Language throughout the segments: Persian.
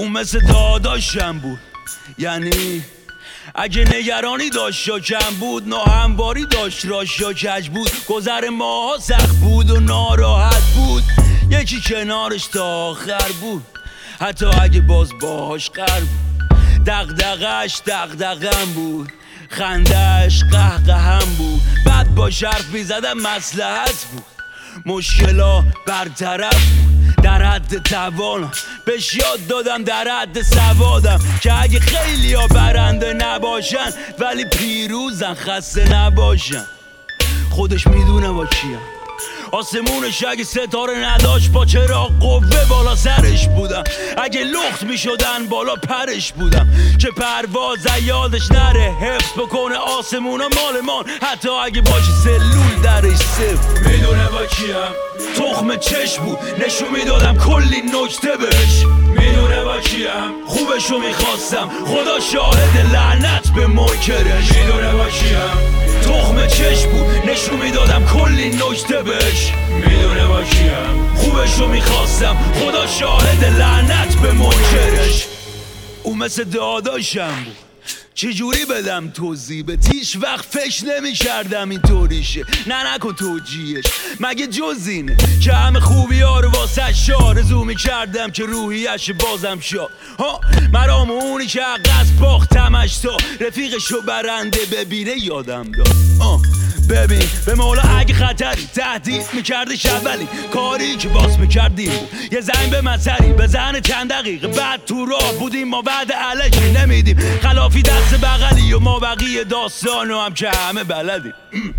اون مثل داداشم بود، یعنی اگه نگرانی داشت یا کم بود، ناهمواری داشت راش یا کج بود، گذر ماها سخت بود و ناراحت بود، یکی کنارش تا آخر بود، حتی اگه باز باهاش قرب بود. دغدغش دغدغم بود، خندهش قهقهم بود، بعد با حرف میزدم مصلحت بود، مشکلا برطرف بود، در حد توانم بهش یاد دادم، در حد سوادم که اگه خیلی ها برنده نباشن ولی پیروزن، خسته نباشن. خودش میدونه با کیم، آسمونش اگه ستاره نداشت با چراغ قوه بالا سرش بودم، اگه لخت میشدن بالا پرش بودم، که پرواز یادش نره، حفظ بکنه آسمون و مالمان، حتی اگه باشه سلول درش صفر. میدونه با کیم، تخم چشم بود، نشون میدادم کلی نکته بهش. میدونه با کیم، خوبشو میخواستم، خدا شاهد لعنت به منکرش. میدونه با کیم، تخم چشم بود، نشون میدادم کلی نکته بهش. میدونه با کیم، خوبشو میخواستم، خدا شاهد لعنت به منکرش. اون مثل داداشم بود، چجوری بدم توضیح؟ به هیچ وقت فکر نمی کردم این طوریشه، نکن توجیهش، مگه جز اینه که همه خوبی ها رو واسه آرزو می کردم که روحیش بازم شد. مرام اونی که عقص باختمش تا رفیقشو برنده ببینه یادم داد. ببین به مولا اگه خطری تهدید میکردش، اولی کاری که باز میکردیم یه زنگ به مطری بزنه چند دقیقه بعد تو راه بودیم، ما بعد علکی نمیدیم، خلافی دست بغلی و ما بقیه داستانو هم که همه بلدیم.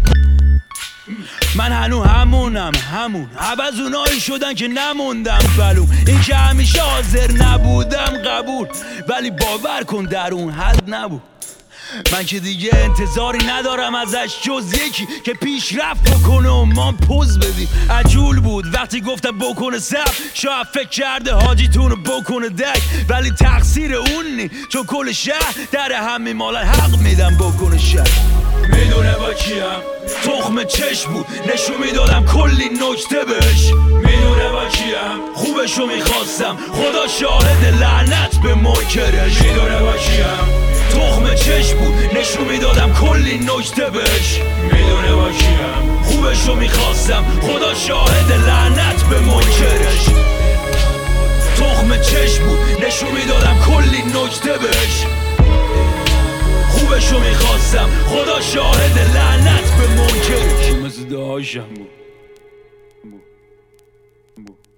من همون عوض اونایی شدن که نموندم فلوم، این که همیشه حاضر نبودم قبول، ولی باور کن در اون حد نبود. من که دیگه انتظاری ندارم ازش جز یکی که پیشرفت بکنه و ما پوز بدیم. عجول بود وقتی گفتم بکنه صف، شاید فکر کرده حاجیتونو بکنه دک، ولی تقصیر اون نی، چون کل شهر در هم میمالن، حق میدم بکنه شهر. میدونه با کیم، تخم چشم بود، نشون میدادم کلی نکته بهش. میدونه با کیم، خوبشو میخواستم، خدا شاهد لعنت به منکرش. میدونه با کیم، تخم چشم بود، نشون میدادم کلی نکته بهش. میدونه با کیم، خوبشو میخواستم، خدا شاهد لعنت به منکرش. تخم چشم بود، نشون میدادم کلی نکته بهش. خوبشو میخواستم، خدا شاهد لعنت به منکرش. مثل داشتم بود.